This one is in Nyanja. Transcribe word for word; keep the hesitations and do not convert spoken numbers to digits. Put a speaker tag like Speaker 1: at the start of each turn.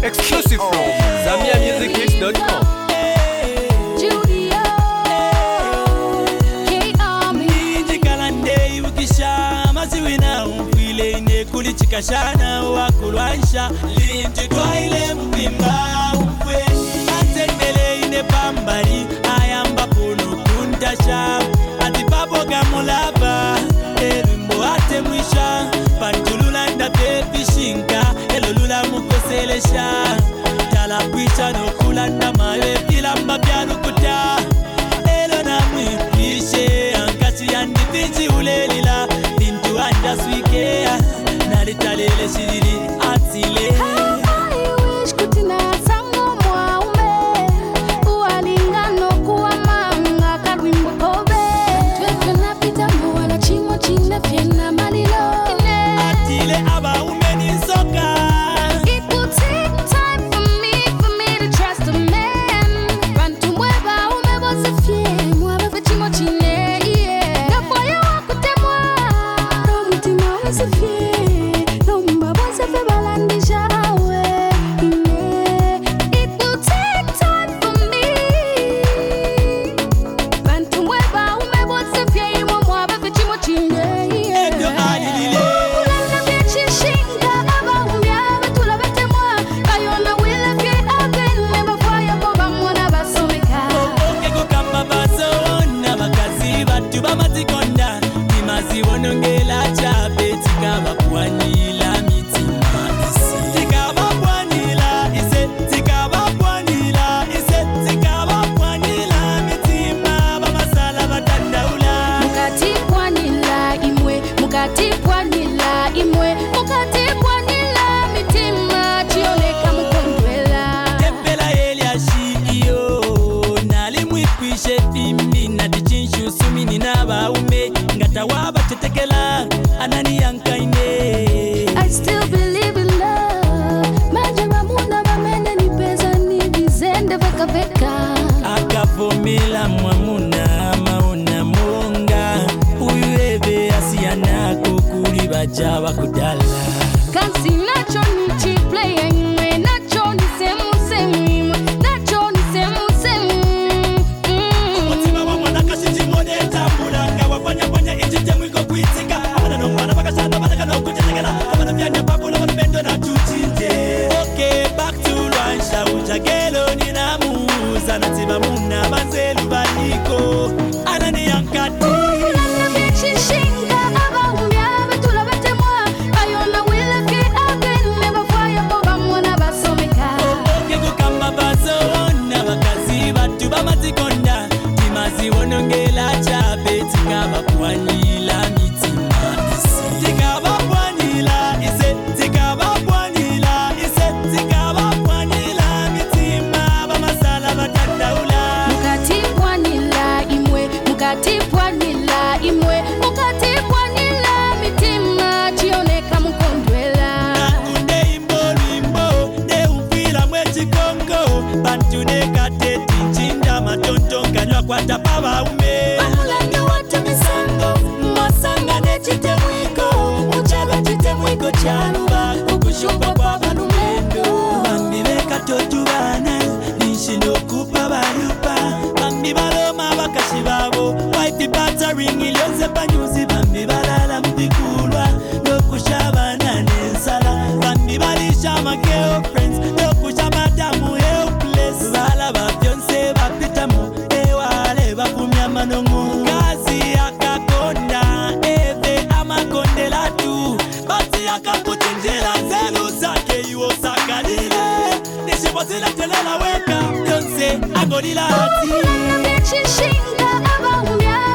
Speaker 1: Exclusive from Zamia Music Hits dot com.
Speaker 2: Kulichikashana wakulwaisha linti twaile mpimba umfwe anzenele ine pambali ayamba kuno kuntasha atipapo gamulaba elimbo ate mwisha pantulula ndapefishinka elolula mukoselesha talapwisha nokulanda mawe pilamba pyalukuta elo na mwipishe ankasi yandifinji ulelila lintu anda swikea nalitalele shiriri atile
Speaker 3: I wish kutina sango mwa ume uwalingano kuwa manga karwimbo kobe tweke napita mwa na chingwa chine fiena malilo
Speaker 2: atile aba ume ni soka.
Speaker 3: It will take time for me, for me to trust a man. Bantu mweba ume boze fie mwaba vechimo chine yeah. Gafoya wakutemwa no mutima wese fie
Speaker 2: Bamatikonda timazi wonongela chape tikaba kwanila mitima isi tikaba kwanila ise tikaba kwanila ise tikaba kwanila mitima bamasala batandaula
Speaker 3: mukati kwanila imwe mukati kwanila imwe mukati kwanila mitima chioneka mukondwela
Speaker 2: tembela eliashi iyo nalimwikwishe fimbi na tichinshu sumini naba ume ngata waba tetekela anani yankaine.
Speaker 3: I still believe in love majama muna bamene ni pesa ni vizende veka veka
Speaker 2: akavomela mwamuna mauna monga uyu ebe asiyana kukuli baja bakudala
Speaker 3: kansi nacho ni cheap play imwe nacho ni semu semu imwe nacho ni semu semu
Speaker 2: mutima wa mwana kashiti mode tambula ngawa panya panya ijite mwiko kuitika abana no mwana bakashana bataka no kutetekela abana byanya babula bapendo na tutinte. Okay, back to Rwansha ujagelo ni namuza natiba muna banzelu baliko anani yankati
Speaker 3: kulanda bichi shinga abaumbya betula betemwa bayona wileke again never fire boba mwana basomeka
Speaker 2: oke kukamba bazona bakazi batu bamatikonda timazi wonongela chape tikaba kwanila mitima isi tikaba kwanila ise tikaba kwanila ise tikaba kwanila mitima bamasala batandaula
Speaker 3: mukati kwanila imwe mukati kwanila imwe mukati kwanila mitima chioneka mukondwela
Speaker 2: nakunde imbo lwimbo ne umfila mwechikongo bantu nekateti nchinda matonto nganywa kwata pabaume bamulange watu misango mwasanga nechitemwiko muchalo chitemwiko chaluba ukushumba kwa banumendo bambi bekatotubana ninshindo kupa balupa bambi baloma bakashi babo white battering ilionze panyuzi bambi balala mpikulwa nokushabana nensala bambi balisha ma girlfriends nokusha madamu helpless bala babyonse bapitamu ewale bafumya manongo kazi akakonda eve amakondela tu bati akakutinjila zelu zake iwo sakalile nishiposiletelela weka byonse agolila ati
Speaker 3: kulanda bichi shinga abaumbya